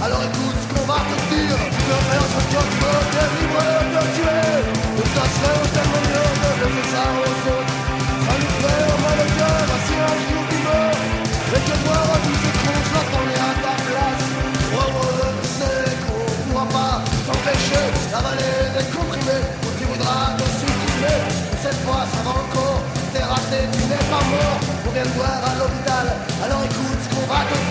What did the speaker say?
Alors écoute ce qu'on va te dire. Tu peux faire ce que tu veux, délivrer, te tuer. Mais ça serait tellement mieux de laisser ça aux autres. Ça nous fait au mal au cœur, si un jour tu meurs. Et que voir à tous ces cons, là qu'on est à ta place. Je sais qu'on pourra pas t'empêcher d'avaler des comprimés où tu voudras te supprimer. Cette fois ça va encore, t'es raté, tu n'es pas mort. On vient te voir à l'hôpital, alors écoute ce qu'on va te dire.